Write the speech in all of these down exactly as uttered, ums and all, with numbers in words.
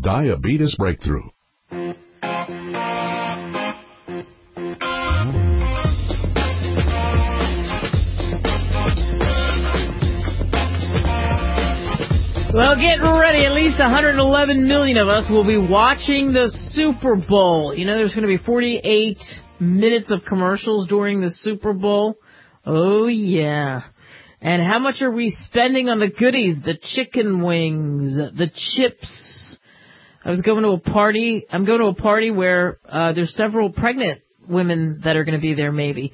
Diabetes Breakthrough. Well, get ready. At least one hundred eleven million of us will be watching the Super Bowl. You know, there's going to be forty-eight minutes of commercials during the Super Bowl. Oh, yeah. And how much are we spending on the goodies? The chicken wings, the chips. I was going to a party. I'm going to a party where uh, there's several pregnant women that are going to be there, maybe.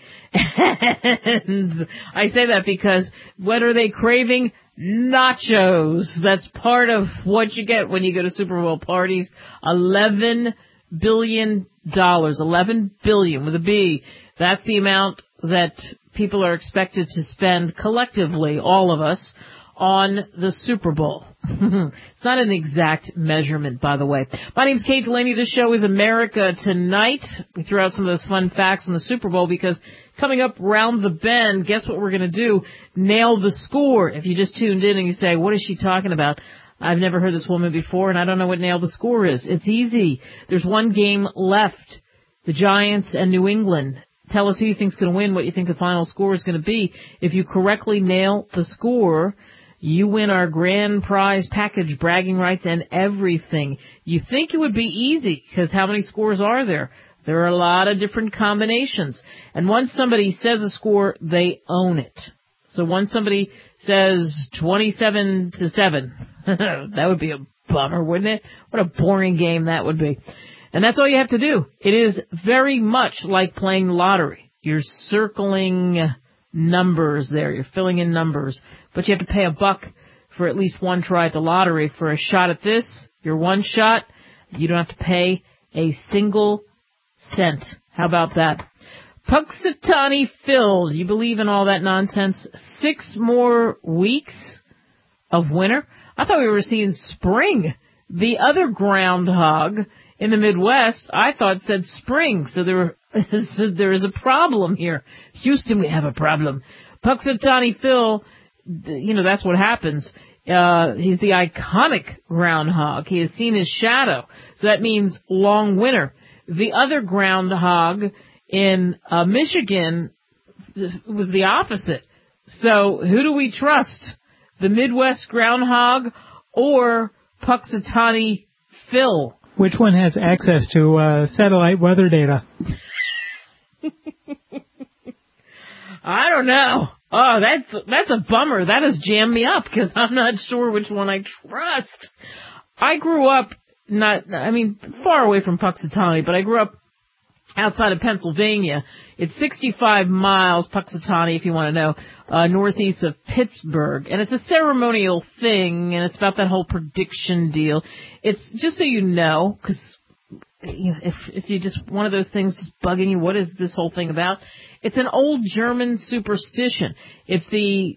And I say that because what are they craving? Nachos. That's part of what you get when you go to Super Bowl parties. Eleven billion dollars. Eleven billion with a B. That's the amount that people are expected to spend collectively, all of us, on the Super Bowl. It's not an exact measurement, by the way. My name's Kate Delaney. This show is America Tonight. We threw out some of those fun facts on the Super Bowl because coming up round the bend, guess what we're going to do? Nail the score. If you just tuned in and you say, what is she talking about? I've never heard this woman before, and I don't know what nail the score is. It's easy. There's one game left. The Giants and New England. Tell us who you think's going to win, what you think the final score is going to be. If you correctly nail the score, you win our grand prize package, bragging rights, and everything. You think it would be easy, because how many scores are there? There are a lot of different combinations. And once somebody says a score, they own it. So once somebody says twenty-seven to seven, that would be a bummer, wouldn't it? What a boring game that would be. And that's all you have to do. It is very much like playing lottery. You're circling numbers there. You're filling in numbers. But you have to pay a buck for at least one try at the lottery. For a shot at this, your one shot, you don't have to pay a single cent. How about that? Punxsutawney Phil. Do you believe in all that nonsense? Six more weeks of winter? I thought we were seeing spring. The other groundhog in the Midwest, I thought said spring, so there, there is a problem here. Houston, we have a problem. Punxsutawney Phil, you know, that's what happens. Uh, he's the iconic groundhog. He has seen his shadow, so that means long winter. The other groundhog in uh, Michigan was the opposite. So who do we trust? The Midwest groundhog or Punxsutawney Phil? Which one has access to uh, satellite weather data? I don't know. Oh, that's that's a bummer. That has jammed me up because I'm not sure which one I trust. I grew up not, I mean, far away from Punxsutawney, but I grew up outside of Pennsylvania. It's sixty-five miles, Punxsutawney, if you want to know, uh, northeast of Pittsburgh. And it's a ceremonial thing, and it's about that whole prediction deal. It's just so you know, because you know, if if you just, one of those things just bugging you, what is this whole thing about? It's an old German superstition. If the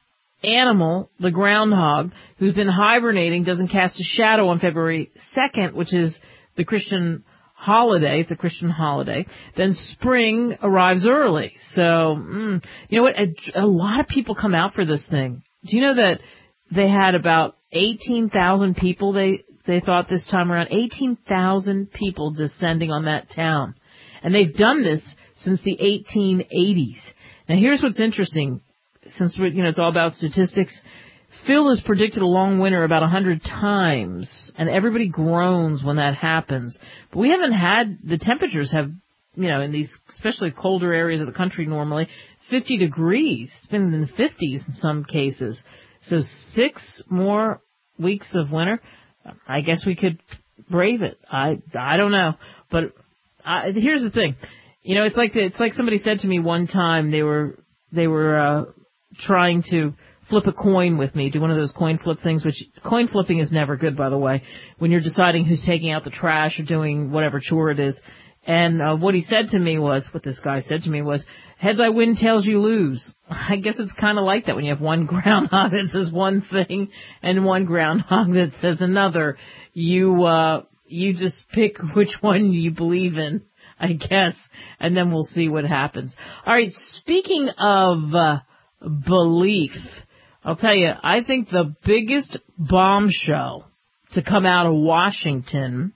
animal, the groundhog, who's been hibernating, doesn't cast a shadow on February second, which is the Christian holiday, it's a Christian holiday, then spring arrives early. So, mm, you know what, a, a lot of people come out for this thing. Do you know that they had about eighteen thousand people, they, they thought this time around, eighteen thousand people descending on that town. And they've done this since the eighteen eighties. Now here's what's interesting, since we're, you know, it's all about statistics. Phil has predicted a long winter about a hundred times, and everybody groans when that happens. But we haven't had, the temperatures have, you know, in these especially colder areas of the country normally, fifty degrees. It's been in the fifties in some cases. So six more weeks of winter, I guess we could brave it. I I don't know. But I, here's the thing. You know, it's like the, it's like somebody said to me one time, they were, they were uh, trying to flip a coin with me, do one of those coin flip things, which coin flipping is never good, by the way, when you're deciding who's taking out the trash or doing whatever chore it is. And uh, what he said to me was, what this guy said to me was, heads I win, tails you lose. I guess it's kind of like that when you have one groundhog that says one thing and one groundhog that says another. You, uh, you just pick which one you believe in, I guess, and then we'll see what happens. All right, speaking of uh, belief, I'll tell you, I think the biggest bombshell to come out of Washington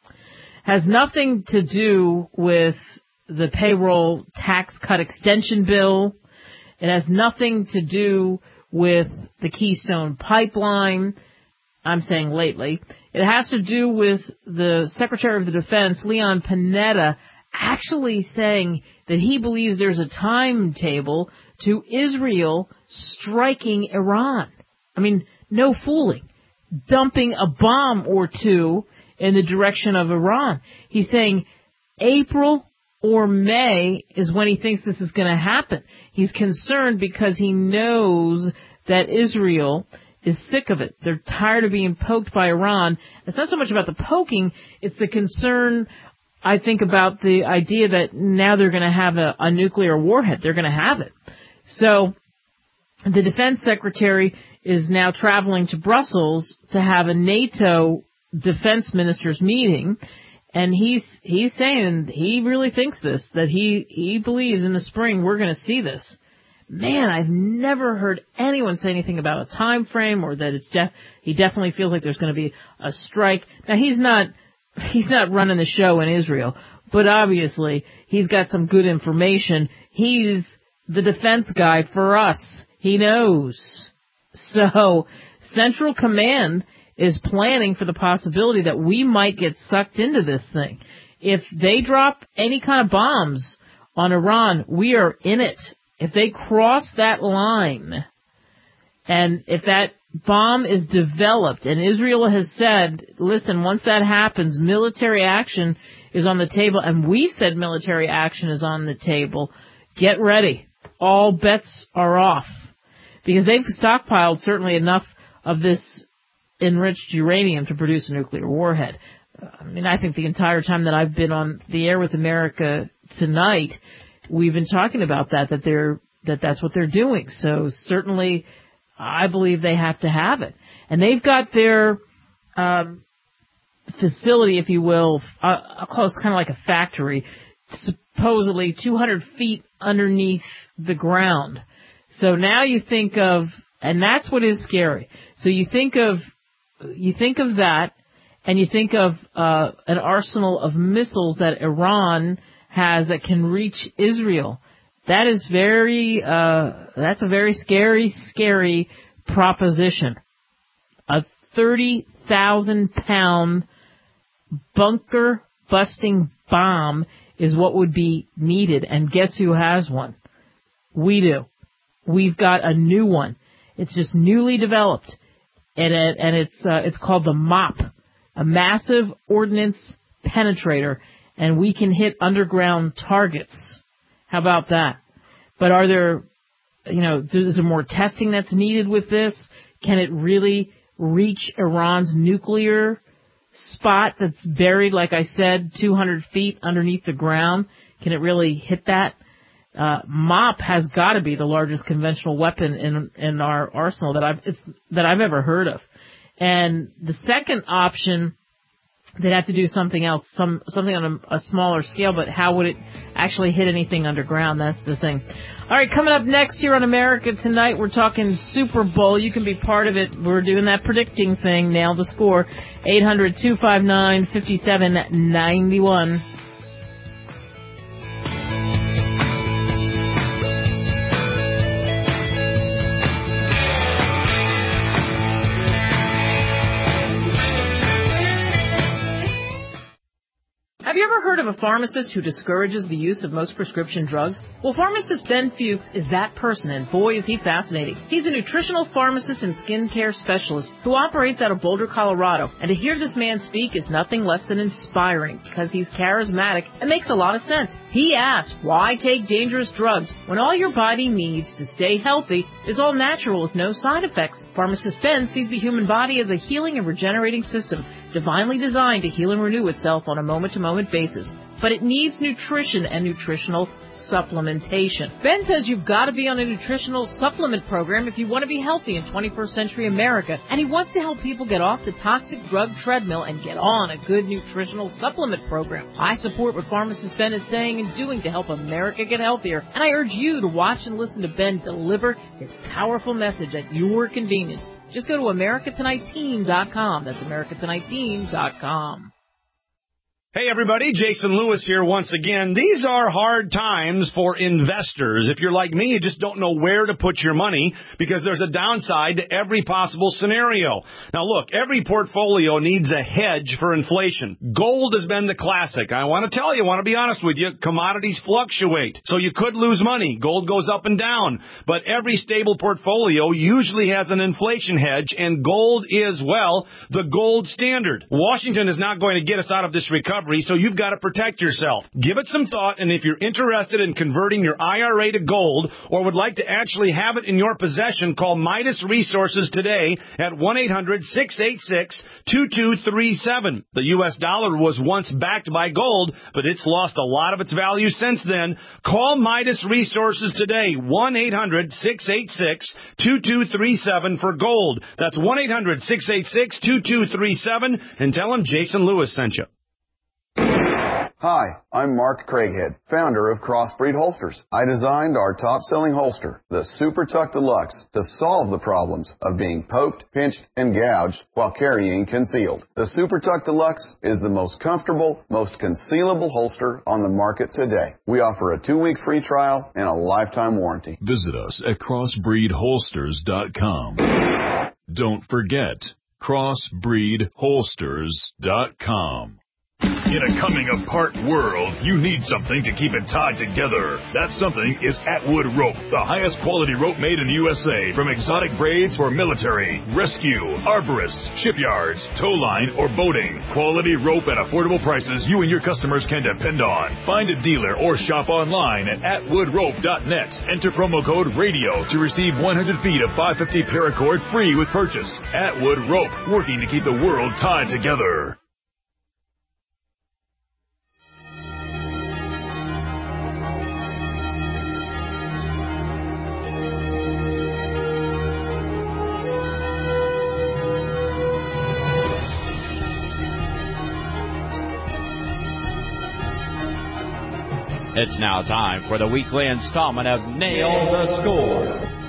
has nothing to do with the payroll tax cut extension bill. It has nothing to do with the Keystone Pipeline, I'm saying lately. It has to do with the Secretary of the Defense, Leon Panetta, actually saying that he believes there's a timetable to Israel striking Iran. I mean, no fooling. Dumping a bomb or two in the direction of Iran. He's saying April or May is when he thinks this is going to happen. He's concerned because he knows that Israel is sick of it. They're tired of being poked by Iran. It's not so much about the poking, it's the concern, I think, about the idea that now they're going to have a, a nuclear warhead. They're going to have it. So the defense secretary is now traveling to Brussels to have a NATO defense ministers meeting, and he's he's saying he really thinks this, that he, he believes in the spring we're going to see this. Man, I've never heard anyone say anything about a time frame or that it's def- he definitely feels like there's going to be a strike. Now, he's not he's not running the show in Israel, but obviously he's got some good information. He's the defense guy for us. He knows. So Central Command is planning for the possibility that we might get sucked into this thing. If they drop any kind of bombs on Iran, we are in it. If they cross that line, and if that bomb is developed, and Israel has said, listen, once that happens, military action is on the table, and we said military action is on the table, get ready. All bets are off. Because they've stockpiled certainly enough of this enriched uranium to produce a nuclear warhead. I mean, I think the entire time that I've been on the air with America Tonight, we've been talking about that, that they're, that that's what they're doing. So certainly, I believe they have to have it. And they've got their, um, facility, if you will, uh, I'll call it kind of like a factory, supposedly two hundred feet underneath the ground. So now you think of, and that's what is scary. So you think of, you think of that, and you think of, uh, an arsenal of missiles that Iran has that can reach Israel. That is very, uh, that's a very scary, scary proposition. A thirty thousand pound bunker busting bomb is what would be needed. And guess who has one? We do. We've got a new one. It's just newly developed. And, it, and it's, uh, it's called the MOP, a massive ordnance penetrator. And we can hit underground targets. How about that? But are there, you know, is there more testing that's needed with this? Can it really reach Iran's nuclear spot that's buried, like I said, two hundred feet underneath the ground? Can it really hit that? Uh, MOP has got to be the largest conventional weapon in in our arsenal that I've it's, that I've ever heard of. And the second option, they'd have to do something else, some something on a, a smaller scale, but how would it actually hit anything underground? That's the thing. All right, coming up next here on America Tonight, we're talking Super Bowl. You can be part of it. We're doing that predicting thing. Nail the score. eight hundred two five nine five seven nine one. Have you ever heard of a pharmacist who discourages the use of most prescription drugs? Well, pharmacist Ben Fuchs is that person, and boy, is he fascinating. He's a nutritional pharmacist and skincare specialist who operates out of Boulder, Colorado. And to hear this man speak is nothing less than inspiring because he's charismatic and makes a lot of sense. He asks, why take dangerous drugs when all your body needs to stay healthy is all natural with no side effects? Pharmacist Ben sees the human body as a healing and regenerating system, divinely designed to heal and renew itself on a moment-to-moment basis. But it needs nutrition and nutritional supplementation. Ben says you've got to be on a nutritional supplement program if you want to be healthy in twenty-first century America, and he wants to help people get off the toxic drug treadmill and get on a good nutritional supplement program. I support what pharmacist Ben is saying and doing to help America get healthier, and I urge you to watch and listen to Ben deliver his powerful message at your convenience. Just go to America Tonight Team dot com. That's America Tonight Team dot com. Hey everybody, Jason Lewis here once again. These are hard times for investors. If you're like me, you just don't know where to put your money because there's a downside to every possible scenario. Now look, every portfolio needs a hedge for inflation. Gold has been the classic. I want to tell you, I want to be honest with you, commodities fluctuate. So you could lose money. Gold goes up and down. But every stable portfolio usually has an inflation hedge, and gold is, well, the gold standard. Washington is not going to get us out of this recovery. So you've got to protect yourself. Give it some thought, and if you're interested in converting your I R A to gold or would like to actually have it in your possession, call Midas Resources today at one eight hundred six eight six two two three seven. The U S dollar was once backed by gold, but it's lost a lot of its value since then. Call Midas Resources today, one eight hundred six eight six two two three seven for gold. That's one eight hundred six eight six two two three seven, and tell them Jason Lewis sent you. Hi, I'm Mark Craighead, founder of Crossbreed Holsters. I designed our top-selling holster, the Super Tuck Deluxe, to solve the problems of being poked, pinched, and gouged while carrying concealed. The Super Tuck Deluxe is the most comfortable, most concealable holster on the market today. We offer a two-week free trial and a lifetime warranty. Visit us at crossbreed holsters dot com. Don't forget, crossbreed holsters dot com. In a coming-apart world, you need something to keep it tied together. That something is Atwood Rope, the highest quality rope made in the U S A, from exotic braids for military, rescue, arborists, shipyards, tow line, or boating. Quality rope at affordable prices you and your customers can depend on. Find a dealer or shop online at atwood rope dot net. Enter promo code RADIO to receive one hundred feet of five fifty paracord free with purchase. Atwood Rope, working to keep the world tied together. It's now time for the weekly installment of Nail the Score.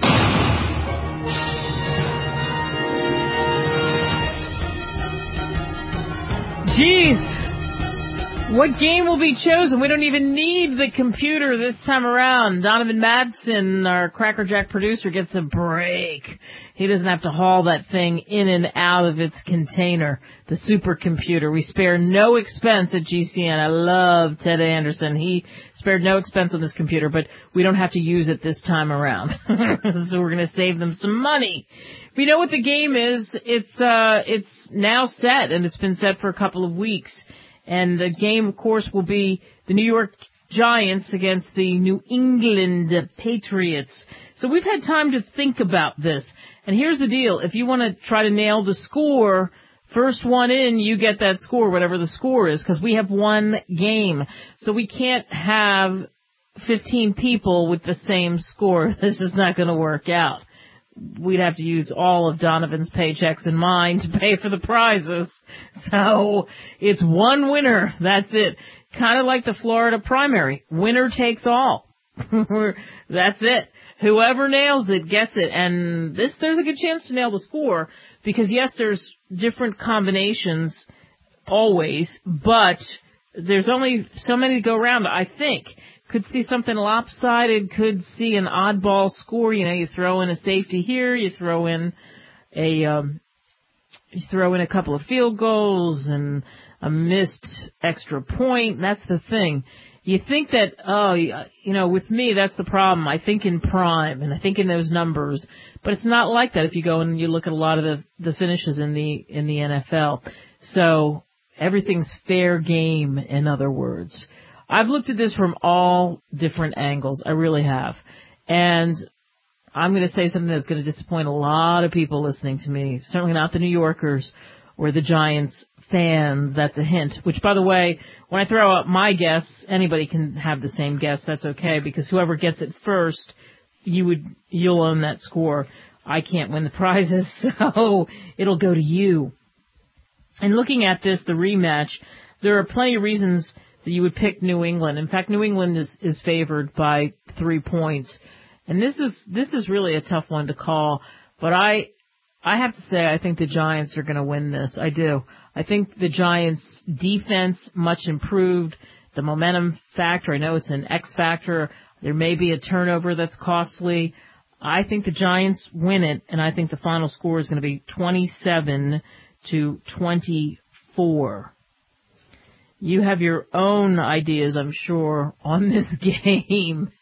Jeez, what game will be chosen? We don't even need the computer this time around. Donovan Madsen, our Crackerjack producer, gets a break. He doesn't have to haul that thing in and out of its container, the supercomputer. We spare no expense at G C N. I love Ted Anderson. He spared no expense on this computer, but we don't have to use it this time around. So we're going to save them some money. We know what the game is. It's uh, it's now set, and it's been set for a couple of weeks. And the game, of course, will be the New York Giants against the New England Patriots. So we've had time to think about this. And here's the deal. If you want to try to nail the score, first one in, you get that score, whatever the score is, because we have one game. So we can't have fifteen people with the same score. This is not going to work out. We'd have to use all of Donovan's paychecks and mine to pay for the prizes. So it's one winner. That's it. Kind of like the Florida primary. Winner takes all. That's it. Whoever nails it gets it. And this, there's a good chance to nail the score because, yes, there's different combinations always, but there's only so many to go around, I think. Could see something lopsided, could see an oddball score. You know, you throw in a safety here, you throw in a, um, you throw in a couple of field goals and a missed extra point. That's the thing. You think that, oh, you know, with me, that's the problem. I think in prime, and I think in those numbers. But it's not like that if you go and you look at a lot of the, the finishes in the in the N F L. So everything's fair game, in other words. I've looked at this from all different angles. I really have. And I'm going to say something that's going to disappoint a lot of people listening to me. Certainly not the New Yorkers or the Giants fans. That's a hint. Which, by the way, when I throw out my guess, anybody can have the same guess. That's okay, because whoever gets it first, you would, you'll own that score. I can't win the prizes, so it'll go to you. And looking at this, the rematch, there are plenty of reasons that you would pick New England. In fact, New England is, is favored by three points. And this is, this is really a tough one to call. But I, I have to say, I think the Giants are going to win this. I do. I think the Giants' defense much improved. The momentum factor, I know it's an X factor. There may be a turnover that's costly. I think the Giants win it, and I think the final score is going to be twenty-seven to twenty-four. You have your own ideas, I'm sure, on this game.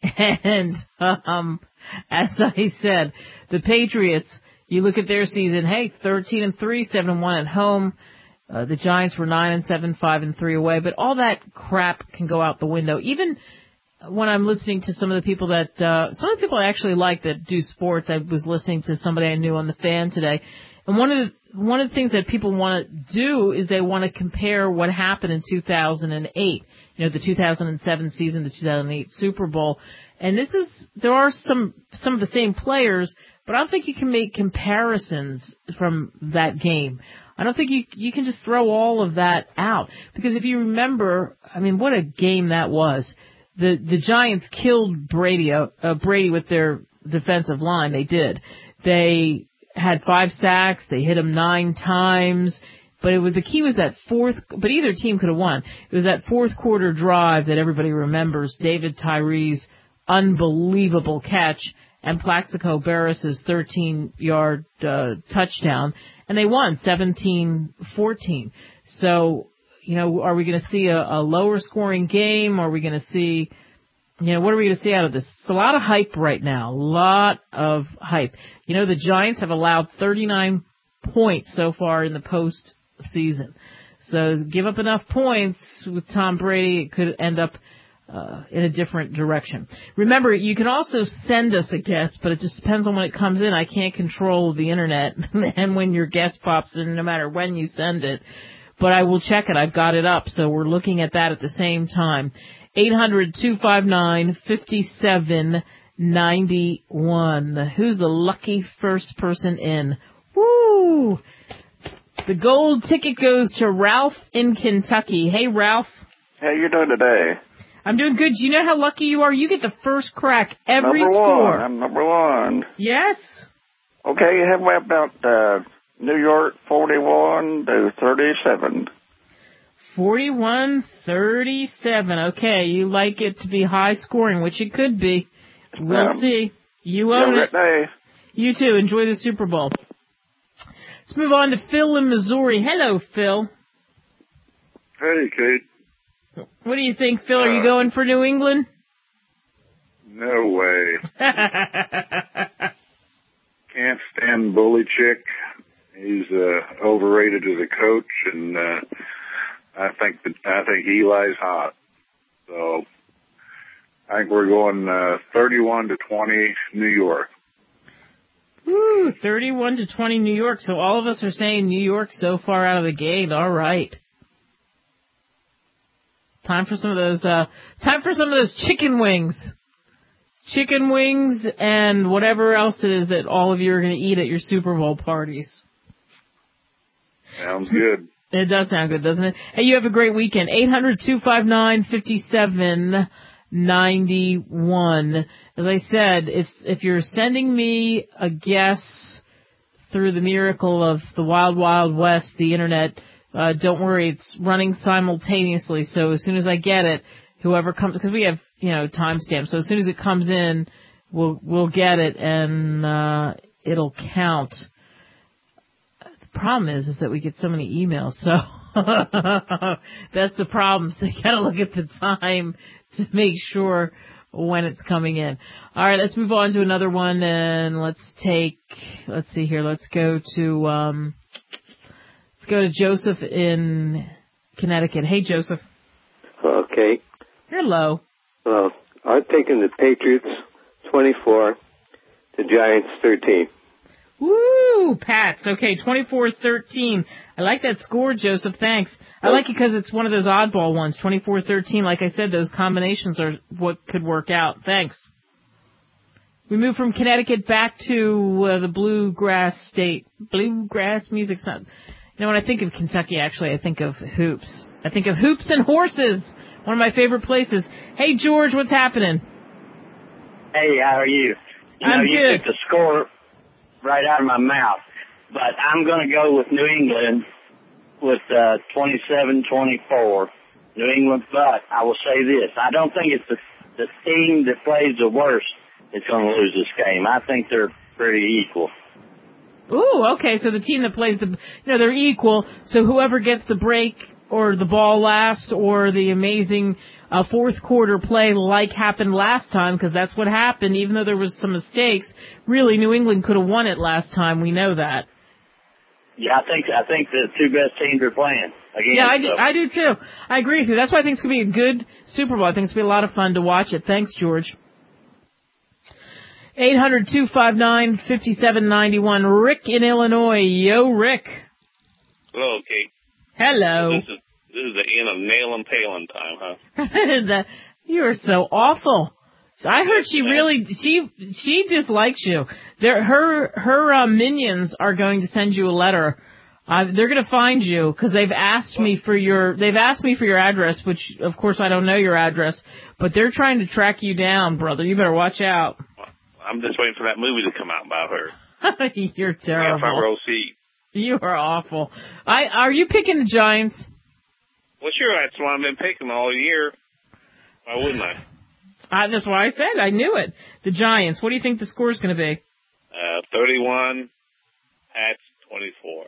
And um, as I said, the Patriots, you look at their season, hey, thirteen and three, seven and one at home. Uh, the Giants were nine and seven, five and three away. But all that crap can go out the window. Even when I'm listening to some of the people that, uh, some of the people I actually like that do sports, I was listening to somebody I knew on the Fan today. And one of the, one of the things that people want to do is they want to compare what happened in two thousand eight. You know, the two thousand seven season, the two thousand eight Super Bowl. And this is, there are some, some of the same players, but I don't think you can make comparisons from that game. I don't think you, you can just throw all of that out. Because if you remember, I mean, what a game that was. The, the Giants killed Brady, uh, Brady with their defensive line. They did. They had five sacks. They hit him nine times. But it was, the key was that fourth, but either team could have won. It was that fourth quarter drive that everybody remembers. David Tyree's unbelievable catch and Plaxico Barris's thirteen-yard uh, touchdown. And they won seventeen fourteen. So, you know, are we going to see a, a lower scoring game? Are we going to see, you know, what are we going to see out of this? It's a lot of hype right now. A lot of hype. You know, the Giants have allowed thirty-nine points so far in the postseason. So give up enough points with Tom Brady, it could end up uh, in a different direction. Remember, you can also send us a guest, but it just depends on when it comes in. I can't control the internet and when your guest pops in, no matter when you send it. But I will check it. I've got it up, so we're looking at that at the same time. eight hundred, two five nine, five seven nine one. Who's the lucky first person in? Woo! The gold ticket goes to Ralph in Kentucky. Hey, Ralph. How you doing today? I'm doing good. Do you know how lucky you are? You get the first crack every number score. One. I'm number one. Yes. Okay, how about uh, New York forty-one to thirty-seven? forty-one thirty-seven. Okay, you like it to be high scoring, which it could be. We'll um, see. You own it. Day. You too. Enjoy the Super Bowl. Let's move on to Phil in Missouri. Hello, Phil. Hey, Kate. What do you think, Phil? Are you going for New England? No way. Can't stand Belichick. He's uh, overrated as a coach, and uh, I think that I think Eli's hot. So I think we're going uh, thirty-one to twenty New York. Woo, thirty-one to twenty New York. So all of us are saying New York so far out of the gate. All right. Time for some of those, uh, time for some of those chicken wings. Chicken wings and whatever else it is that all of you are going to eat at your Super Bowl parties. Sounds good. It does sound good, doesn't it? Hey, you have a great weekend. eight hundred, two five nine, five seven nine one. As I said, if if you're sending me a guess through the miracle of the Wild Wild West, the internet, uh, don't worry, it's running simultaneously. So as soon as I get it, whoever comes, because we have, you know, timestamps. So as soon as it comes in, we'll we'll get it and uh, it'll count. The problem is, is that we get so many emails. So that's the problem. So you got to look at the time to make sure when it's coming in. All right, let's move on to another one, and let's take, let's see here, let's go to, um, let's go to Joseph in Connecticut. Hey, Joseph. Okay. Hello. Well, I'm taking the Patriots twenty-four, the Giants thirteen. Woo, Pats. Okay, twenty-four thirteen. I like that score, Joseph. Thanks. I like it because it's one of those oddball ones, twenty-four thirteen. Like I said, those combinations are what could work out. Thanks. We move from Connecticut back to uh, the bluegrass state. Bluegrass music's not... You know, when I think of Kentucky, actually, I think of hoops. I think of hoops and horses, one of my favorite places. Hey, George, what's happening? Hey, how are you? You I'm know, you good. took the score right out of my mouth. but I'm going to go with New England with uh, twenty-seven twenty-four. New England, but I will say this. I don't think it's the, the team that plays the worst that's going to lose this game. I think they're pretty equal. Ooh, okay, so the team that plays the, you know, they're equal, so whoever gets the break or the ball last or the amazing uh, fourth quarter play like happened last time, because that's what happened, even though there was some mistakes, really New England could have won it last time, we know that. Yeah, I think I think the two best teams are playing again. Yeah, I do, so. I do too. I agree with you. That's why I think it's going to be a good Super Bowl. I think it's going to be a lot of fun to watch it. Thanks, George. eight hundred two five nine five seven nine one. Rick in Illinois. Yo, Rick. Hello, Kate. Hello. This is this is the end of nail and paling time, huh? the, you are so awful. I heard she really she she dislikes you. There, her her uh, minions are going to send you a letter. Uh, they're going to find you because they've asked me for your they've asked me for your address, which of course I don't know your address, but they're trying to track you down, brother. You better watch out. I'm just waiting for that movie to come out about her. You're terrible. Front row seat. You are awful. I are you picking the Giants? Well, sure. That's what I've been picking all year. Why wouldn't I? Uh, that's why I said I knew it. The Giants. What do you think the score is going to be? Uh, thirty-one, Pats twenty-four.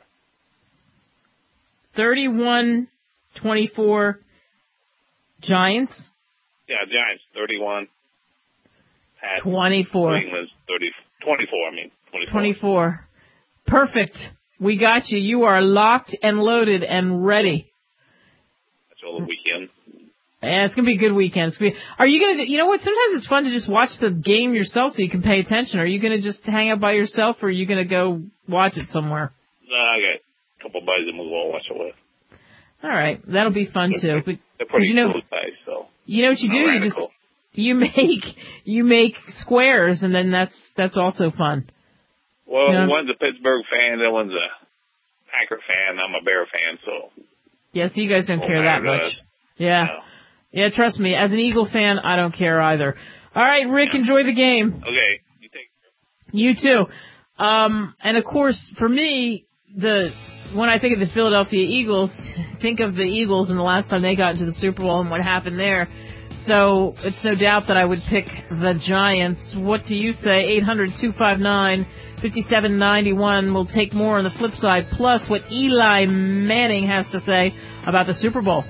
thirty-one twenty-four Giants? Yeah, Giants thirty-one. Pats twenty-four. England's thirty, twenty-four, I mean. twenty-four. twenty-four. Perfect. We got you. You are locked and loaded and ready. That's all the weekend. Yeah, it's going to be a good weekend. It's gonna be, are you going to, you know what, sometimes it's fun to just watch the game yourself so you can pay attention. Are you going to just hang out by yourself, or are you going to go watch it somewhere? No, I got a couple of buddies that we'll all watch it with. All right, that'll be fun too. But they're pretty you know, cool guys, so. You know what you do? You just, you make, you make squares, and then that's, that's also fun. Well, you know? One's a Pittsburgh fan, the one's a Packer fan, I'm a Bear fan, so. Yeah, so you guys don't oh, care that much. God. Yeah. No. Yeah, trust me, as an Eagle fan, I don't care either. All right, Rick, yeah. Enjoy the game. Okay, you take care. You too. Um, and of course, for me, the when I think of the Philadelphia Eagles, think of the Eagles and the last time they got into the Super Bowl and what happened there. So it's no doubt that I would pick the Giants. What do you say? eight hundred two five nine five seven nine one. We'll take more on the flip side, plus what Eli Manning has to say about the Super Bowl.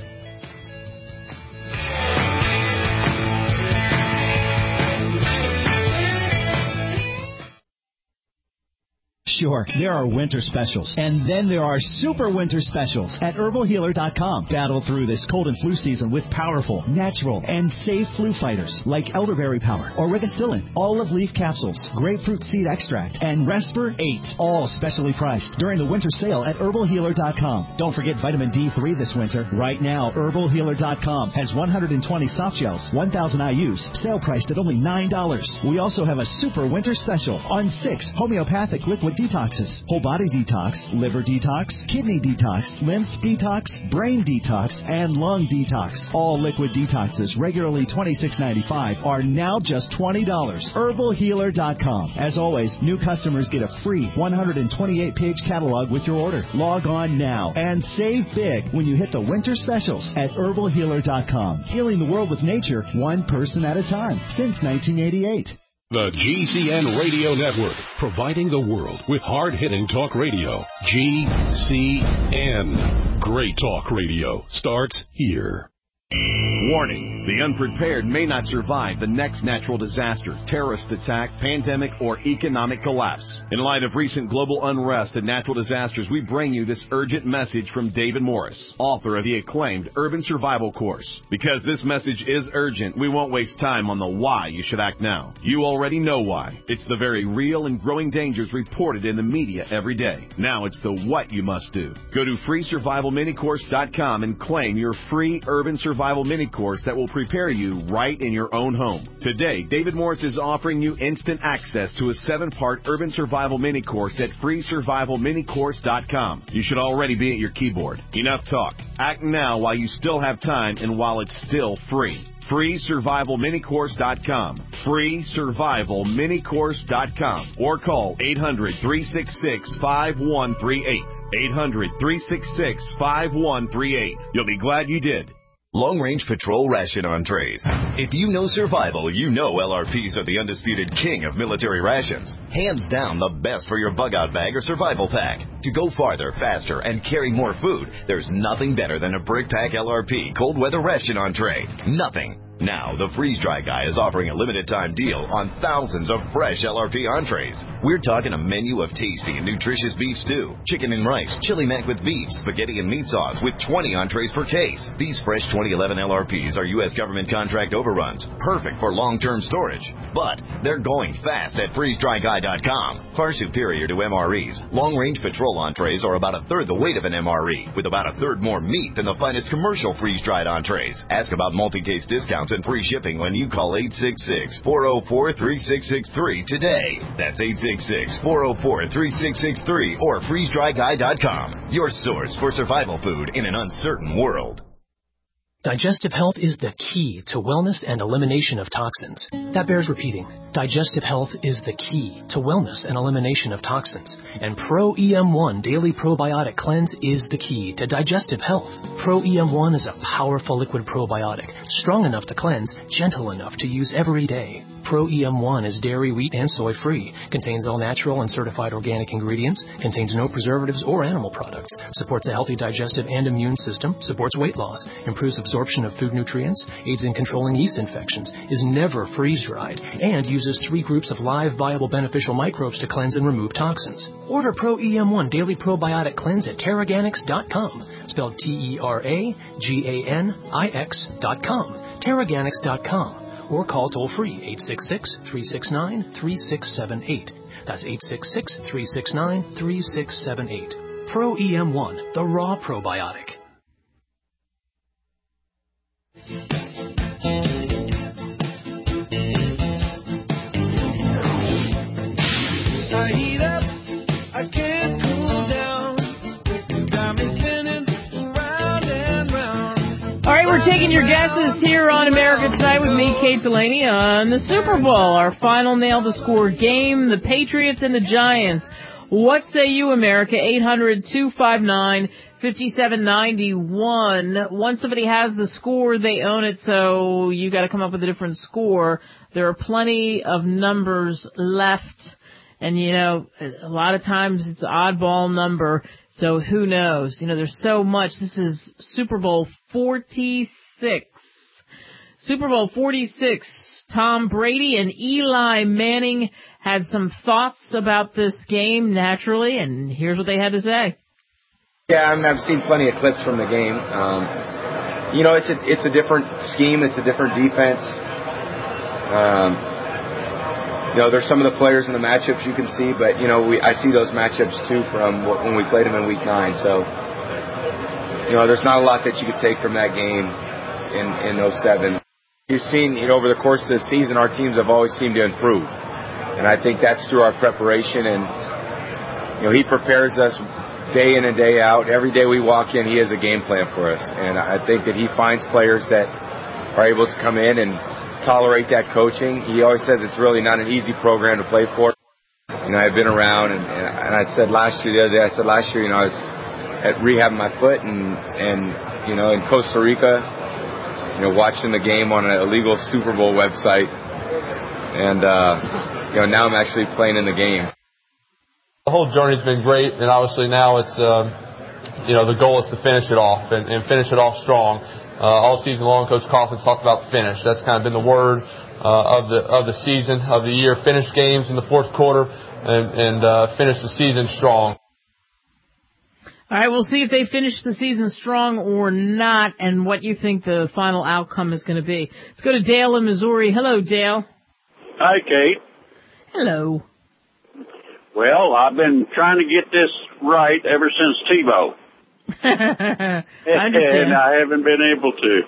Sure, there are winter specials, and then there are super winter specials at herbal healer dot com. Battle through this cold and flu season with powerful, natural, and safe flu fighters like elderberry power, aurigicillin, olive leaf capsules, grapefruit seed extract, and Resper eight, all specially priced during the winter sale at herbal healer dot com. Don't forget vitamin D three this winter. Right now, herbal healer dot com has one hundred twenty soft gels, one thousand I U's, sale priced at only nine dollars. We also have a super winter special on six homeopathic liquid detoxes: whole body detox, liver detox, kidney detox, lymph detox, brain detox, and lung detox. All liquid detoxes, regularly twenty-six ninety-five, are now just twenty dollars. herbal healer dot com. As always, new customers get a free one hundred twenty-eight page catalog with your order. Log on now and save big when you hit the winter specials at herbal healer dot com. Healing the world with nature, one person at a time, since nineteen eighty-eight. The G C N Radio Network, providing the world with hard-hitting talk radio. G C N. Great talk radio starts here. Warning, the unprepared may not survive the next natural disaster, terrorist attack, pandemic, or economic collapse. In light of recent global unrest and natural disasters, we bring you this urgent message from David Morris, author of the acclaimed Urban Survival Course. Because this message is urgent, we won't waste time on the why you should act now. You already know why. It's the very real and growing dangers reported in the media every day. Now it's the what you must do. Go to free survival mini course dot com and claim your free Urban Survival Survival Mini Course that will prepare you right in your own home. Today, David Morris is offering you instant access to a seven-part Urban Survival Mini Course at free survival mini course dot com. You should already be at your keyboard. Enough talk. Act now while you still have time and while it's still free. free survival mini course dot com. free survival mini course dot com. Or call eight hundred, three six six, five one three eight. eight hundred, three six six, five one three eight. You'll be glad you did. Long Range Patrol Ration Entrees. If you know survival, you know L R Ps are the undisputed king of military rations. Hands down the best for your bug-out bag or survival pack. To go farther, faster, and carry more food, there's nothing better than a Brick Pack L R P cold weather ration entree. Nothing. Now, the Freeze Dry Guy is offering a limited time deal on thousands of fresh L R P entrees. We're talking a menu of tasty and nutritious beef stew, chicken and rice, chili mac with beef, spaghetti and meat sauce with twenty entrees per case. These fresh twenty eleven L R Ps are U S government contract overruns, perfect for long-term storage. But they're going fast at freeze dry guy dot com. Far superior to M R Es, long-range patrol entrees are about a third the weight of an M R E, with about a third more meat than the finest commercial freeze-dried entrees. Ask about multi-case discounts and free shipping when you call eight six six, four oh four, three six six three today. That's eight six six, four oh four, three six six three or freeze dry guy dot com. Your source for survival food in an uncertain world. Digestive health is the key to wellness and elimination of toxins. That bears repeating. Digestive health is the key to wellness and elimination of toxins. And Pro E M one Daily Probiotic Cleanse is the key to digestive health. Pro E M one is a powerful liquid probiotic, strong enough to cleanse, gentle enough to use every day. Pro E M one is dairy, wheat, and soy-free, contains all natural and certified organic ingredients, contains no preservatives or animal products, supports a healthy digestive and immune system, supports weight loss, improves absorption of food nutrients, aids in controlling yeast infections, is never freeze-dried, and uses three groups of live, viable, beneficial microbes to cleanse and remove toxins. Order Pro E M one Daily Probiotic Cleanse at Teraganix dot com, spelled T E R A G A N I X dot com, Teraganix dot com. Or call toll-free eight six six, three six nine, three six seven eight. That's eight six six, three six nine, three six seven eight. Pro E M one, the raw probiotic. I heat up, I can't cool down. Got me spinning round and round. All right, we're taking your guesses here on America Tonight with me, Kate Delaney, on the Super Bowl. Our final nail the score game, the Patriots and the Giants. What say you, America? eight hundred, two five nine, five seven nine one. Once somebody has the score, they own it, so you got to come up with a different score. There are plenty of numbers left. And, you know, a lot of times it's an oddball number, so who knows? You know, there's so much. This is Super Bowl forty-six. Super Bowl forty-six. Tom Brady and Eli Manning had some thoughts about this game, naturally, and here's what they had to say. Yeah, I mean, I've seen plenty of clips from the game. Um, you know, it's a, it's a different scheme. It's a different defense. Um, You know, there's some of the players in the matchups you can see, but, you know, we I see those matchups, too, from when we played them in week nine. So, you know, there's not a lot that you could take from that game in, in oh seven. You've seen, you know, over the course of the season, our teams have always seemed to improve. And I think that's through our preparation. And, you know, he prepares us day in and day out. Every day we walk in, he has a game plan for us. And I think that he finds players that are able to come in and tolerate that coaching. He always says it's really not an easy program to play for. You know, I've been around, and, and I said last year, the other day, I said last year, you know, I was at rehabbing my foot, and, and you know, in Costa Rica, you know, watching the game on an illegal Super Bowl website, and, uh, you know, now I'm actually playing in the game. The whole journey's been great, and obviously now it's, um, you know, the goal is to finish it off, and, and finish it off strong. Uh, all season long, Coach Coughlin's talked about finish. That's kind of been the word uh, of the of the season, of the year. Finish games in the fourth quarter and, and uh, finish the season strong. All right, we'll see if they finish the season strong or not and what you think the final outcome is going to be. Let's go to Dale in Missouri. Hello, Dale. Hi, Kate. Hello. Well, I've been trying to get this right ever since Tebow. I and I haven't been able to.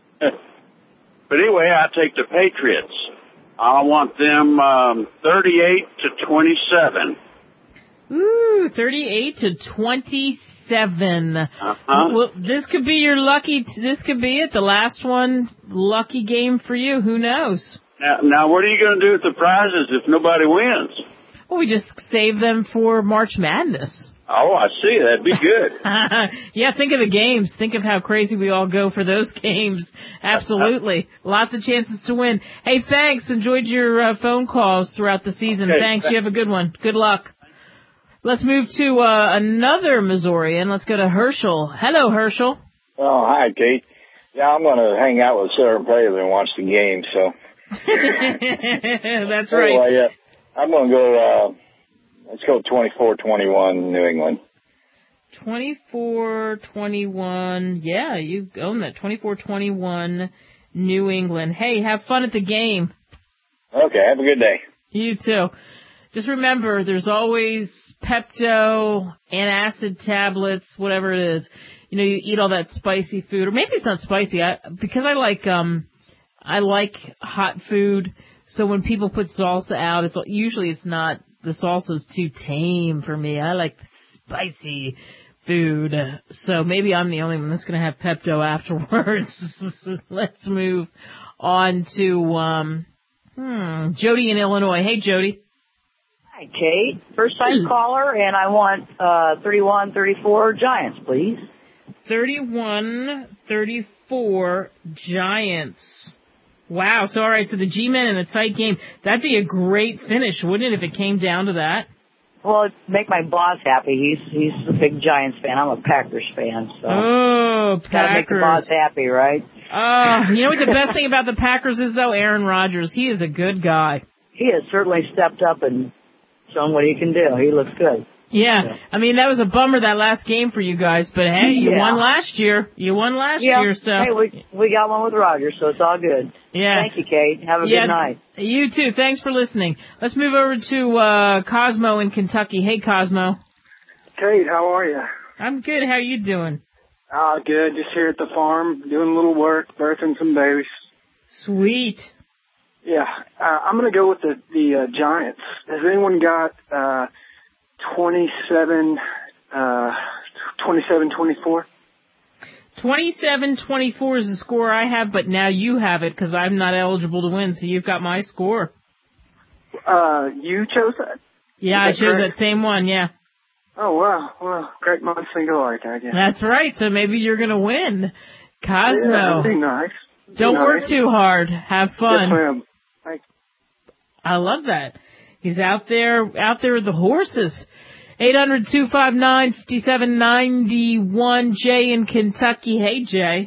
But anyway, I take the Patriots. I want them um, thirty-eight to twenty-seven. Ooh, thirty-eight to twenty-seven. Uh-huh. Well, this could be your lucky, this could be it, the last one, lucky game for you. Who knows? Now, now what are you going to do with the prizes if nobody wins? Well, we just save them for March Madness. Oh, I see. That'd be good. Yeah, think of the games. Think of how crazy we all go for those games. Absolutely. Lots of chances to win. Hey, thanks. Enjoyed your uh, phone calls throughout the season. Okay, thanks. thanks. You have a good one. Good luck. Let's move to uh, another Missourian. Let's go to Herschel. Hello, Herschel. Oh, hi, Kate. Yeah, I'm going to hang out with Sarah Palin and watch the game, so. That's right. Anyway, yeah, I'm going to go, uh, let's go twenty-four twenty-one New England. twenty-four twenty-one. Yeah, you own that. twenty-four twenty-one New England. Hey, have fun at the game. Okay, have a good day. You too. Just remember, there's always Pepto, antacid tablets, whatever it is. You know, you eat all that spicy food, or maybe it's not spicy. I, because I like, um, I like hot food. So when people put salsa out, it's usually it's not, the salsa's too tame for me. I like spicy food. So maybe I'm the only one that's going to have Pepto afterwards. Let's move on to, um, hmm, Jody in Illinois. Hey, Jody. Hi, Kate. First time caller, and I want uh, thirty-one thirty-four Giants, please. thirty-one thirty-four Giants. Wow. So, all right, so the G-Men in a tight game. That'd be a great finish, wouldn't it, if it came down to that? Well, it'd make my boss happy. He's he's a big Giants fan. I'm a Packers fan, so. Oh, Packers. Gotta make the boss happy, right? Uh, you know what the best thing about the Packers is, though? Aaron Rodgers. He is a good guy. He has certainly stepped up and shown what he can do. He looks good. Yeah. yeah. I mean, that was a bummer, that last game for you guys, but hey, you yeah. won last year. You won last yeah. year, so. Hey, we, we got one with Rodgers, so it's all good. Yeah. Thank you, Kate. Have a yeah, good night. You too. Thanks for listening. Let's move over to, uh, Cosmo in Kentucky. Hey, Cosmo. Kate, how are you? I'm good. How you doing? Ah, uh, good. Just here at the farm, doing a little work, birthing some babies. Sweet. Yeah, uh, I'm going to go with the the uh, Giants. Has anyone got uh, twenty-seven, uh, twenty-seven twenty-four? twenty-seven twenty-four is the score I have, but now you have it because I'm not eligible to win, so you've got my score. Uh, you chose that? Yeah, I chose correct? that same one, yeah. Oh, wow. Well, great minds think alike, I guess. That's right, so maybe you're going to win. Cosmo. Yeah, that'd be nice. That'd Don't be work nice. too hard. Have fun. Yes, ma'am. Thank you. I love that. He's out there, out there with the horses. eight hundred two five nine five seven nine one, Jay in Kentucky. Hey, Jay.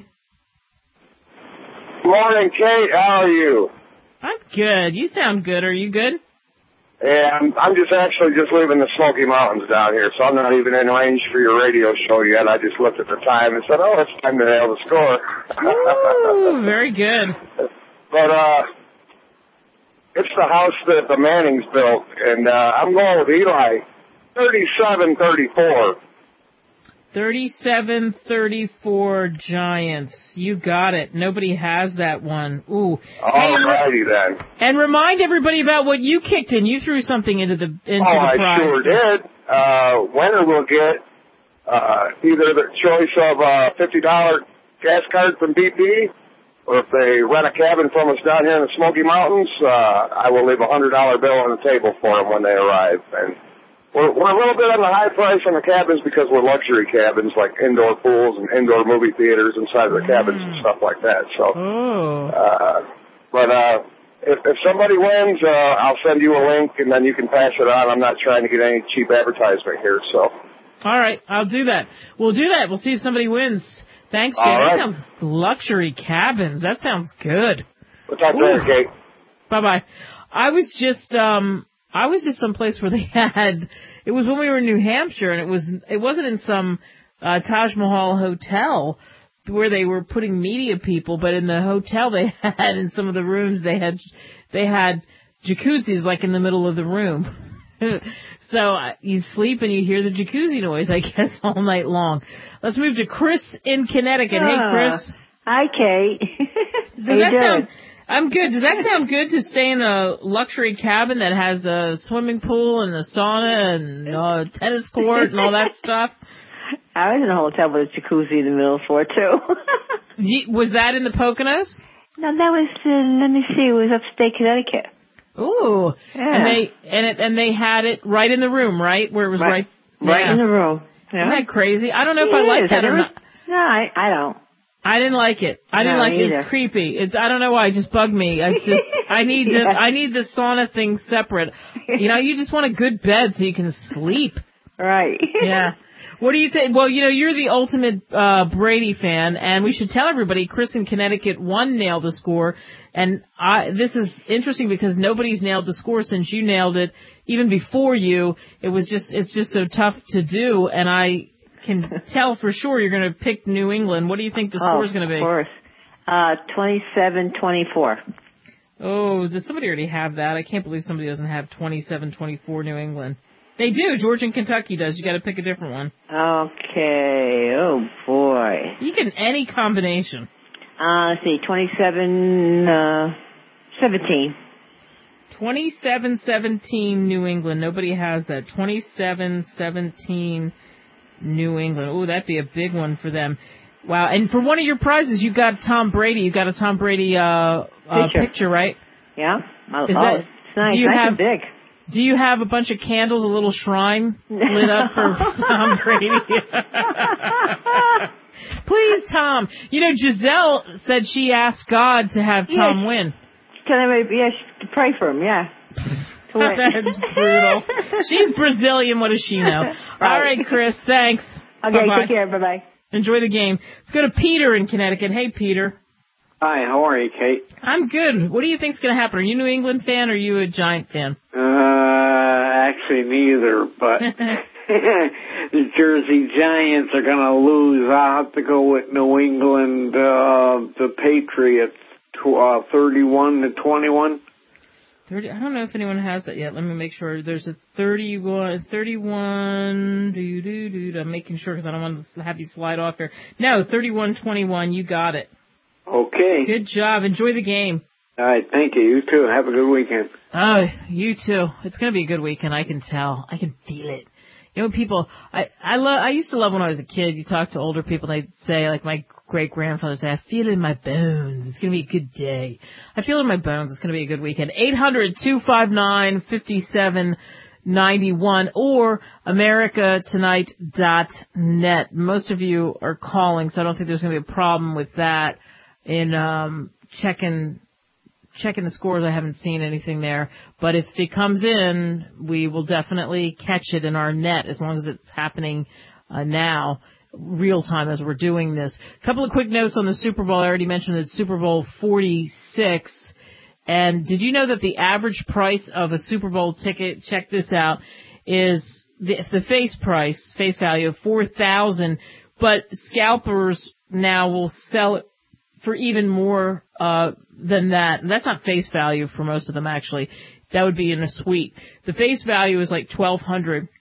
Morning, Kate. How are you? I'm good. You sound good. Are you good? Yeah, I'm, I'm just actually just leaving the Smoky Mountains down here, so I'm not even in range for your radio show yet. I just looked at the time and said, oh, it's time to nail the score. Ooh, very good. But, uh, it's the house that the Mannings built, and, uh, I'm going with Eli. thirty-seven thirty-four. thirty-seven thirty-four Giants. You got it. Nobody has that one. Ooh. All righty then. And remind everybody about what you kicked in. You threw something into the into oh, the prize. I sure did. Uh, winner will get uh, either the choice of a fifty dollar gas card from B P, or if they rent a cabin from us down here in the Smoky Mountains, uh, I will leave a one hundred dollar bill on the table for them when they arrive. And We're, we're a little bit on the high price on the cabins because we're luxury cabins, like indoor pools and indoor movie theaters inside of the cabins and stuff like that. So, uh, but uh, if, if somebody wins, uh, I'll send you a link and then you can pass it on. I'm not trying to get any cheap advertisement here. So, all right, I'll do that. We'll do that. We'll see if somebody wins. Thanks, Jay. All right. That sounds luxury cabins. That sounds good. We'll talk later, Kate. Bye bye. I was just um. I was just someplace where they had, it was when we were in New Hampshire, and it was, it wasn't in some uh, Taj Mahal hotel where they were putting media people, but in the hotel they had, in some of the rooms, they had, they had jacuzzis like in the middle of the room. So uh, you sleep and you hear the jacuzzi noise, I guess, all night long. Let's move to Chris in Connecticut. Uh, hey, Chris. Hi, Kate. Does that sound, I'm good. Does that sound good to stay in a luxury cabin that has a swimming pool and a sauna and a tennis court and all that stuff? I was in a hotel with a jacuzzi in the middle floor, too. Was that in the Poconos? No, that was, uh, let me see, it was upstate Connecticut. Ooh. Yeah. And they and it and they had it right in the room, right? Where it was right Right, right yeah. in the room. Yeah. Isn't that crazy? I don't know if It I like is. that I or never- not. No, I, I don't. I didn't like it. I didn't No, like it. either. It's creepy. It's I don't know why. It just bugged me. I just I need the Yeah. I need the sauna thing separate. You know, you just want a good bed so you can sleep. Right. Yeah. What do you think? Well, you know, you're the ultimate uh Brady fan, and we should tell everybody Chris in Connecticut won Nail the Score, and I this is interesting because nobody's nailed the score since you nailed it. Even before you, it was just it's just so tough to do, and I can tell for sure you're going to pick New England. What do you think the score is going to be? Of course. Uh, twenty-seven twenty-four. Oh, does somebody already have that? I can't believe somebody doesn't have twenty-seven twenty-four New England. They do. Georgia and Kentucky does. You got to pick a different one. Okay. Oh, boy. You can any combination. Uh, let's see, twenty-seven, uh, seventeen. twenty-seven seventeen New England. Nobody has that. twenty-seven seventeen New England. Oh, that'd be a big one for them. Wow. And for one of your prizes, you got Tom Brady. You got a Tom Brady, uh, uh Picture. picture, right? Yeah. Oh, Is oh, that, it's nice. do you nice have, and big. Do you have a bunch of candles, a little shrine lit up for Tom Brady? Please, Tom. You know, Giselle said she asked God to have Tom Yeah, win. Tell everybody, yeah, to pray for him, yeah. To win. That's brutal. She's Brazilian. What does she know? All right, Chris. Thanks. Okay, Bye-bye. take care. Bye-bye. Enjoy the game. Let's go to Peter in Connecticut. Hey, Peter. Hi, how are you, Kate? I'm good. What do you think's going to happen? Are you a New England fan or are you a Giant fan? Uh, actually neither, but the Jersey Giants are going to lose. I'll have to go with New England, uh, the Patriots, to, uh, thirty-one to twenty-one. thirty, I don't know if anyone has that yet. Let me make sure. There's a thirty-one, thirty-one, do, do, do, I'm making sure because I don't want to have you slide off here. No, thirty-one twenty-one, you got it. Okay. Good job. Enjoy the game. All right, thank you. You too. Have a good weekend. Oh, you too. It's going to be a good weekend. I can tell. I can feel it. You know, people, I, I love, I used to love when I was a kid, you talk to older people and they'd say, like my great-grandfather say, I feel it in my bones. It's going to be a good day. I feel it in my bones. It's going to be a good weekend. eight hundred two five nine five seven nine one or america tonight dot net. Most of you are calling, so I don't think there's going to be a problem with that in, um, checking, checking the scores. I haven't seen anything there, but if it comes in, we will definitely catch it in our net as long as it's happening uh, now, real time as we're doing this. A couple of quick notes on the Super Bowl. I already mentioned it's Super Bowl forty-six. And did you know that the average price of a Super Bowl ticket, check this out, is the, the face price, face value of four thousand dollars, but scalpers now will sell it for even more uh than that. And that's not face value for most of them, actually. That would be in a suite. The face value is like twelve hundred dollars.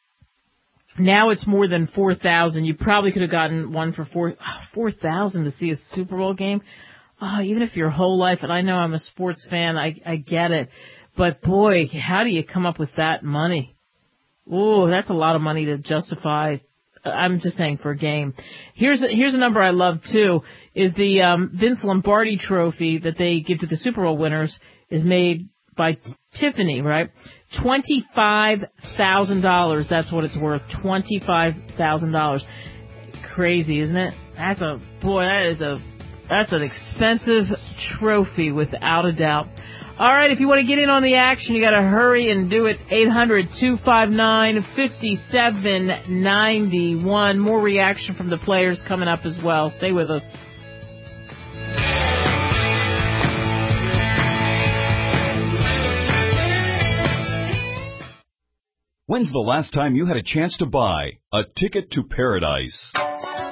Now it's more than four thousand dollars. You probably could have gotten one for four four thousand dollars to see a Super Bowl game. Oh, even if your whole life, and I know I'm a sports fan, I, I get it. But boy, how do you come up with that money? Ooh, that's a lot of money to justify. I'm just saying for a game. Here's a, here's a number I love too, is the um, Vince Lombardi trophy that they give to the Super Bowl winners is made by T- Tiffany, right? twenty-five thousand dollars, that's what it's worth, twenty-five thousand dollars. Crazy, isn't it? That's a, boy, that is a, that's an expensive trophy without a doubt. All right, if you want to get in on the action, you got to hurry and do it. eight hundred two five nine five seven nine one. More reaction from the players coming up as well. Stay with us. When's the last time you had a chance to buy a ticket to paradise?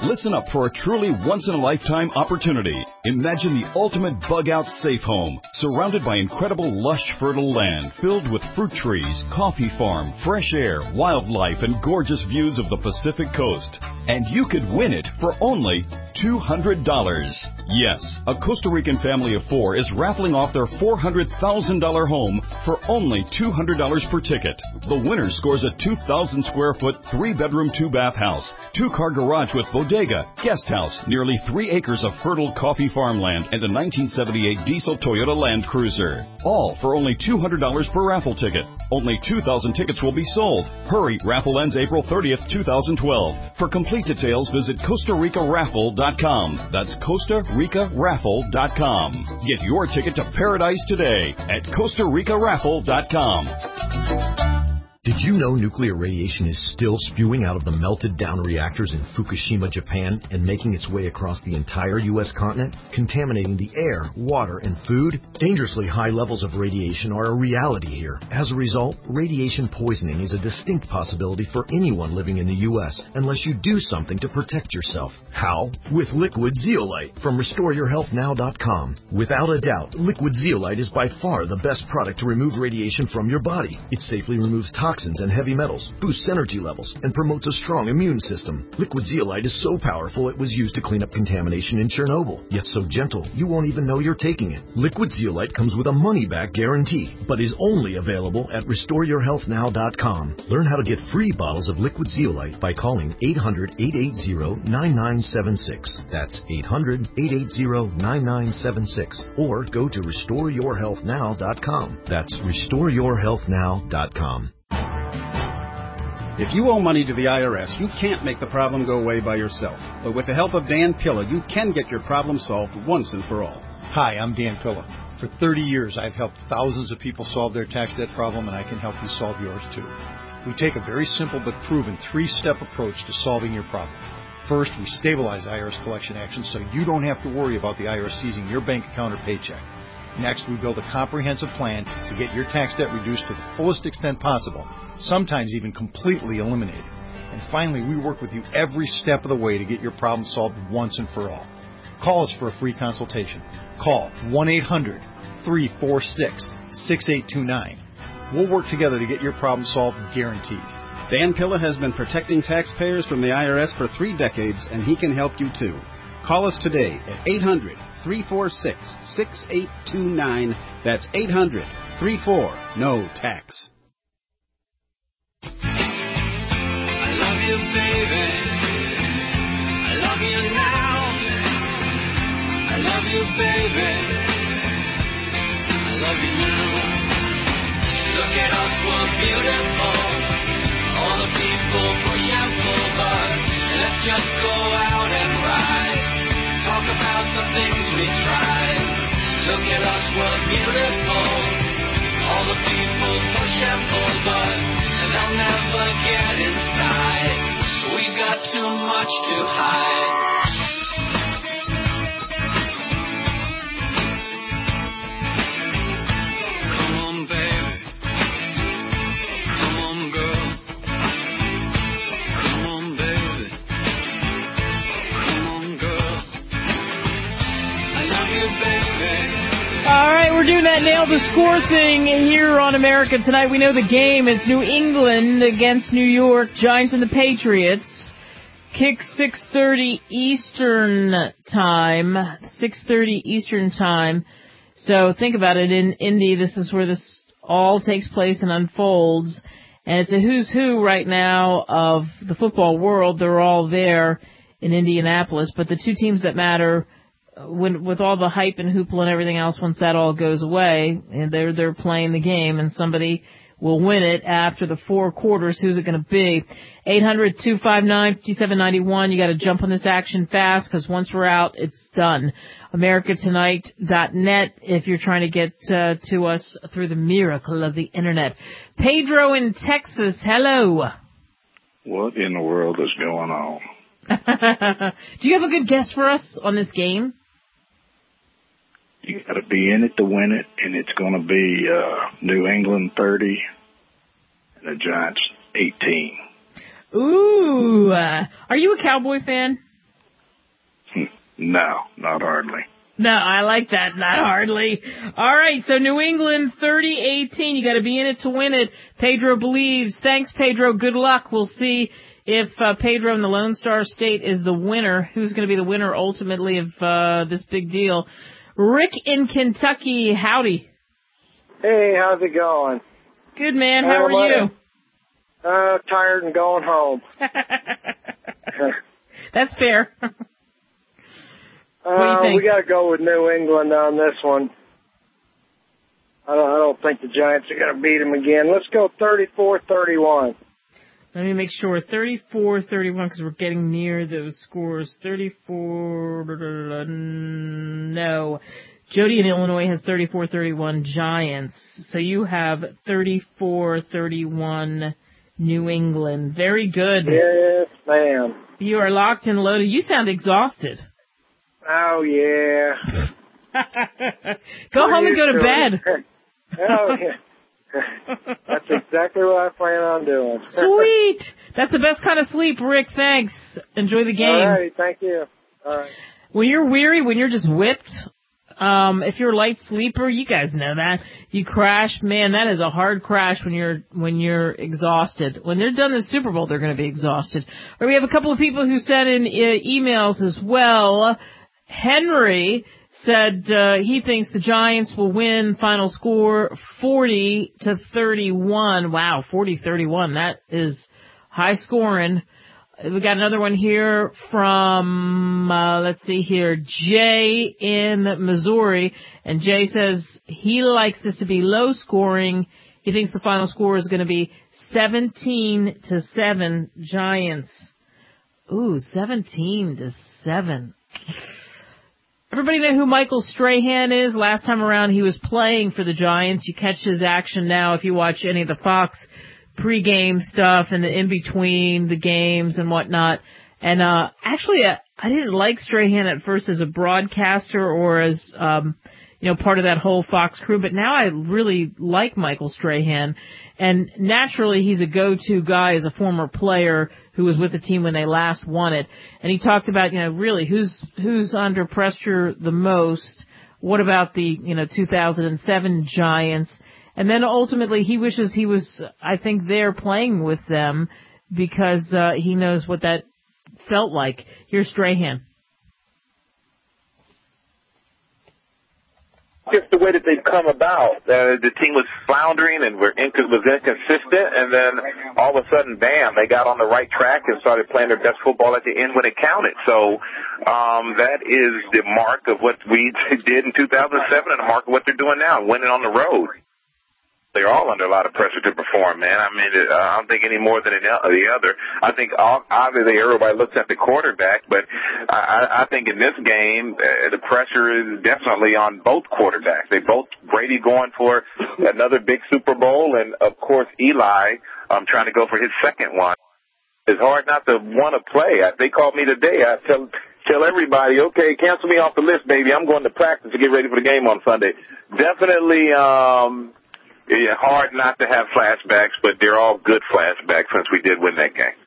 Listen up for a truly once-in-a-lifetime opportunity. Imagine the ultimate bug-out safe home, surrounded by incredible lush, fertile land filled with fruit trees, coffee farm, fresh air, wildlife, and gorgeous views of the Pacific coast. And you could win it for only two hundred dollars. Yes, a Costa Rican family of four is raffling off their four hundred thousand dollars home for only two hundred dollars per ticket. The winner scores a two thousand square foot, three-bedroom, two-bath house, two-car garage with bodega, guest house, nearly three acres of fertile coffee farmland, and a nineteen seventy-eight diesel Toyota Land Cruiser. All for only two hundred dollars per raffle ticket. Only two thousand tickets will be sold. Hurry, raffle ends April thirtieth, two thousand twelve. For complete details, visit Costa Rica Raffle dot com. That's Costa Rica Raffle dot com. Get your ticket to paradise today at Costa Rica Raffle dot com. Did you know nuclear radiation is still spewing out of the melted down reactors in Fukushima, Japan, and making its way across the entire U S continent, contaminating the air, water, and food? Dangerously high levels of radiation are a reality here. As a result, radiation poisoning is a distinct possibility for anyone living in the U S unless you do something to protect yourself. How? With Liquid Zeolite from Restore Your Health Now dot com. Without a doubt, Liquid Zeolite is by far the best product to remove radiation from your body. It safely removes toxins and heavy metals, boosts energy levels, and promotes a strong immune system. Liquid Zeolite is so powerful it was used to clean up contamination in Chernobyl, yet so gentle you won't even know you're taking it. Liquid Zeolite comes with a money-back guarantee, but is only available at Restore Your Health Now dot com. Learn how to get free bottles of Liquid Zeolite by calling eight hundred, eight eight zero, nine nine seven six. That's eight hundred, eight eight zero, nine nine seven six. Or go to Restore Your Health Now dot com. That's Restore Your Health Now dot com. If you owe money to the I R S, you can't make the problem go away by yourself. But with the help of Dan Pilla, you can get your problem solved once and for all. Hi, I'm Dan Pilla. For thirty years, I've helped thousands of people solve their tax debt problem, and I can help you solve yours too. We take a very simple but proven three-step approach to solving your problem. First, we stabilize I R S collection actions so you don't have to worry about the I R S seizing your bank account or paycheck. Next, we build a comprehensive plan to get your tax debt reduced to the fullest extent possible, sometimes even completely eliminated. And finally, we work with you every step of the way to get your problem solved once and for all. Call us for a free consultation. Call one eight hundred, three four six, six eight two nine. We'll work together to get your problem solved, guaranteed. Dan Pilla has been protecting taxpayers from the I R S for three decades, and he can help you too. Call us today at eight hundred, three four six, six eight two nine. That's eight hundred, three four, N O tax. I love you, baby. I love you now. I love you, baby. I love you now. Look at us, we're beautiful. All the people push and pull, but let's just go out and ride. Talk about the things we tried. Look at us, we're beautiful. All the people push and pull, but they'll never get inside. We've got too much to hide. Come on, baby. Come on, girl. Come on, baby. Come on, girl. I love you, baby. All right, we're doing that nail the score thing here on America Tonight. We know the game is New England against New York, Giants and the Patriots. Kick six thirty Eastern time, six thirty Eastern time. So think about it. In Indy, this is where this all takes place and unfolds. And it's a who's who right now of the football world. They're all there in Indianapolis. But the two teams that matter, when, with all the hype and hoopla and everything else, once that all goes away, and they're they're playing the game, and somebody will win it after the four quarters. Who's it going to be? eight hundred, two five nine, five seven nine one. You got to jump on this action fast, because once we're out, it's done. America Tonight dot net if you're trying to get uh, to us through the miracle of the Internet. Pedro in Texas, hello. What in the world is going on? Do you have a good guess for us on this game? You got to be in it to win it, and it's going to be uh, New England thirty and the Giants eighteen. Ooh, uh, are you a Cowboy fan? No, not hardly. No, I like that. Not hardly. All right, so New England thirty eighteen. You got to be in it to win it. Pedro believes. Thanks, Pedro. Good luck. We'll see if uh, Pedro in the Lone Star State is the winner. Who's going to be the winner ultimately of uh, this big deal? Rick in Kentucky. Howdy. Hey, how's it going? Good, man. How are you? Uh, tired and going home. That's fair. What do you Uh, think? we got to go with New England on this one. I don't, I don't think the Giants are going to beat them again. Let's go thirty-four thirty-one. Let me make sure. thirty-four thirty-one, because we're getting near those scores. thirty-four, no. Jody in Illinois has thirty-four thirty-one Giants. So you have thirty-four thirty-one New England. Very good. Yes, ma'am. You are locked and loaded. You sound exhausted. Oh, yeah. Go We're home and go to used bed. it. Oh, yeah. That's exactly what I plan on doing. Sweet. That's the best kind of sleep, Rick. Thanks. Enjoy the game. All right, thank you. All right. When you're weary, when you're just whipped, um, if you're a light sleeper, you guys know that. You crash, man, that is a hard crash when you're when you're exhausted. When they're done the Super Bowl, they're going to be exhausted. Or we have a couple of people who sent in uh, emails as well. Henry said uh, he thinks the Giants will win. Final score forty to thirty-one. Wow, forty thirty-one. That is high scoring. We got another one here from, uh, let's see here, Jay in Missouri. And Jay says he likes this to be low scoring. He thinks the final score is going to be seventeen to seven Giants. Ooh, seventeen to seven. Everybody know who Michael Strahan is? Last time around he was playing for the Giants. You catch his action now if you watch any of the Fox pregame stuff and the in-between the games and whatnot. And uh actually, uh, I didn't like Strahan at first as a broadcaster or as, um you know, part of that whole Fox crew, but now I really like Michael Strahan. And naturally, he's a go-to guy as a former player who was with the team when they last won it. And he talked about, you know, really who's who's under pressure the most. What about the, you know, two thousand seven Giants? And then ultimately he wishes he was, I think, there playing with them because uh, he knows what that felt like. Here's Strahan. Just the way that they've come about. Uh, the team was floundering and were inc- was inconsistent, and then all of a sudden, bam, they got on the right track and started playing their best football at the end when it counted. So um, that is the mark of what we did in two thousand seven and the mark of what they're doing now, winning on the road. They're all under a lot of pressure to perform, man. I mean, uh, I don't think any more than the other. I think all, obviously everybody looks at the quarterback, but I, I think in this game, uh, the pressure is definitely on both quarterbacks. They both, Brady going for another big Super Bowl, and of course Eli um, trying to go for his second one. It's hard not to want to play. They called me today. I tell tell everybody, okay, cancel me off the list, baby. I'm going to practice to get ready for the game on Sunday. Definitely. Um, Yeah, hard not to have flashbacks, but they're all good flashbacks since we did win that game.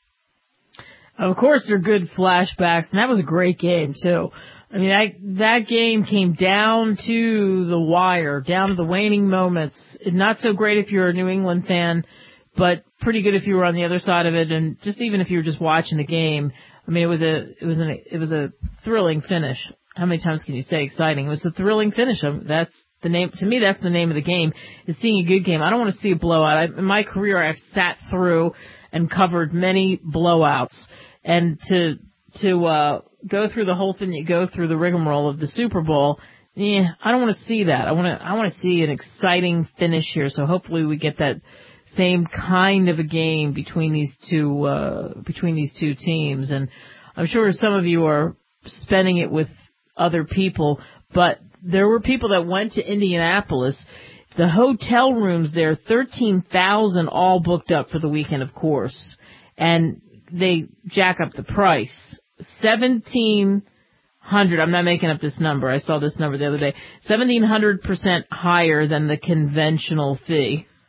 Of course they're good flashbacks, and that was a great game, too. I mean, I, that game came down to the wire, down to the waning moments. Not so great if you're a New England fan, but pretty good if you were on the other side of it, and just even if you were just watching the game. I mean, it was a it was an it was a thrilling finish. How many times can you say exciting? It was a thrilling finish. That's the name, to me, that's the name of the game, is seeing a good game. I don't want to see a blowout. I, in my career, I've sat through and covered many blowouts. And to, to, uh, go through the whole thing, you go through the rigmarole of the Super Bowl, yeah, I don't want to see that. I want to, I want to see an exciting finish here. So hopefully we get that same kind of a game between these two, uh, between these two teams. And I'm sure some of you are spending it with other people, but there were people that went to Indianapolis. The hotel rooms there, thirteen thousand all booked up for the weekend, of course. And they jack up the price. seventeen hundred, I'm not making up this number. I saw this number the other day. seventeen hundred percent higher than the conventional fee.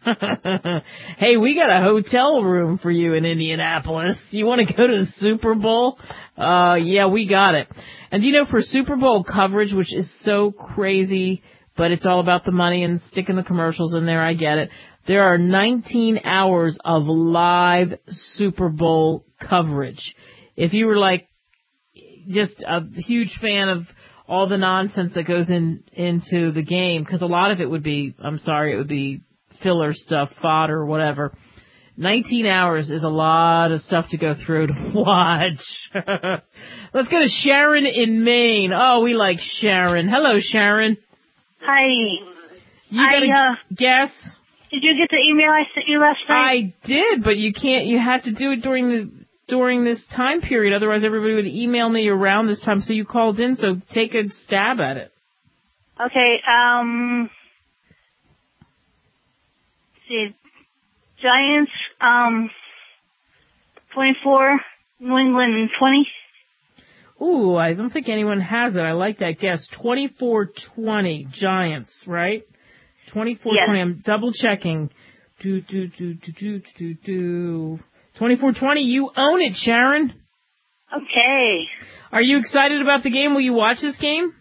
Hey, we got a hotel room for you in Indianapolis. You want to go to the Super Bowl? Uh, yeah, we got it. And you know, for Super Bowl coverage, which is so crazy, but it's all about the money and sticking the commercials in there, I get it. There are nineteen hours of live Super Bowl coverage. If you were like just a huge fan of all the nonsense that goes in into the game, because a lot of it would be, I'm sorry, it would be filler stuff, fodder, or whatever. nineteen hours is a lot of stuff to go through to watch. Let's go to Sharon in Maine. Oh, we like Sharon. Hello, Sharon. Hi. You got a I, uh, guess? Did you get the email I sent you last night? I did, but you can't, you have to do it during the during this time period, otherwise everybody would email me around this time, so you called in, so take a stab at it. Okay, um, let's see, Giants, um, twenty-four, New England twenty. Ooh, I don't think anyone has it. I like that guess. twenty-four twenty, Giants, right? twenty-four twenty, yes. I'm double checking. Do, do, do, do, do, do, do. twenty-four twenty, you own it, Sharon. Okay. Are you excited about the game? Will you watch this game?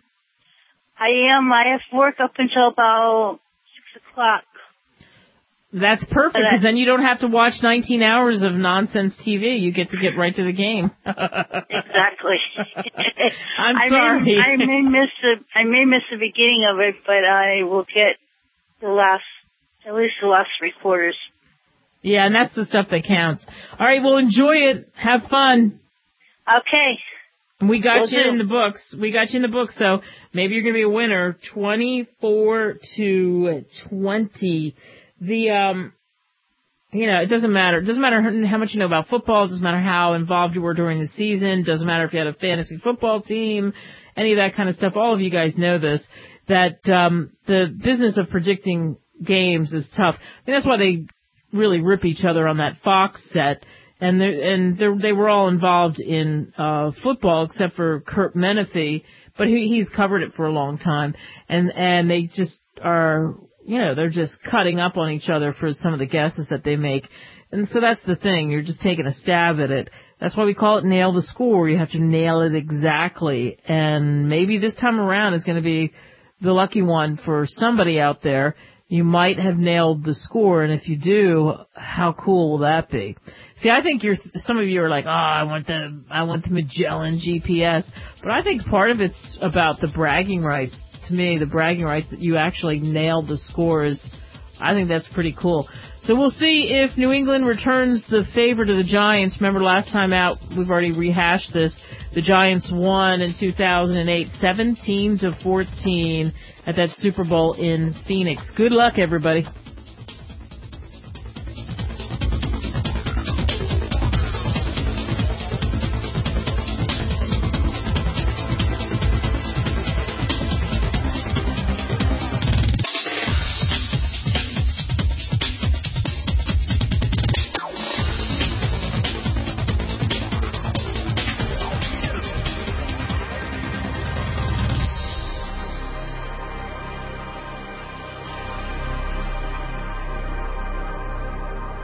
I am. I have work up until about six o'clock. That's perfect, because then you don't have to watch nineteen hours of nonsense T V. You get to get right to the game. Exactly. I'm I sorry. May, I may miss the I may miss the beginning of it, but I will get the last, at least the last three quarters. Yeah, and that's the stuff that counts. All right, well, enjoy it. Have fun. Okay. We got Will you do. in the books. We got you in the books, so maybe you're going to be a winner. twenty-four to twenty. The, um, you know, it doesn't matter. It doesn't matter how much you know about football. It doesn't matter how involved you were during the season. It doesn't matter if you had a fantasy football team, any of that kind of stuff. All of you guys know this, that um, the business of predicting games is tough. I mean, that's why they really rip each other on that Fox set, and they're, and they're, they were all involved in uh football except for Kurt Menefee, but he, he's covered it for a long time, and and they just are, you know, they're just cutting up on each other for some of the guesses that they make, and so that's the thing. You're just taking a stab at it. That's why we call it nail the score. You have to nail it exactly, and maybe this time around is going to be the lucky one for somebody out there. You might have nailed the score, and if you do, how cool will that be? See, I think you're, some of you are like, oh, I want the, I want the Magellan G P S, but I think part of it's about the bragging rights. To me, the bragging rights that you actually nailed the scores, I think that's pretty cool. So we'll see if New England returns the favor to the Giants. Remember last time out, we've already rehashed this. The Giants won in two thousand eight, seventeen to fourteen at that Super Bowl in Phoenix. Good luck, everybody.